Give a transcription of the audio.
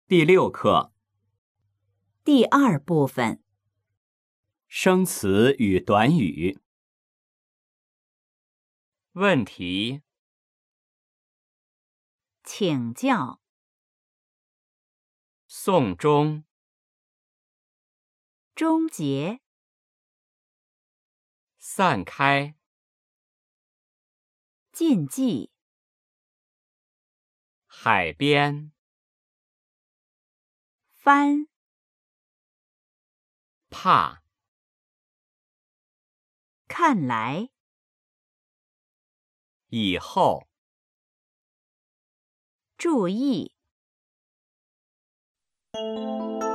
第6课第2部分。 生词与短语。问题： 请教、 送终、 终结、 散开、 禁忌、 海边、 翻、 怕、 看来、 以后、 注意。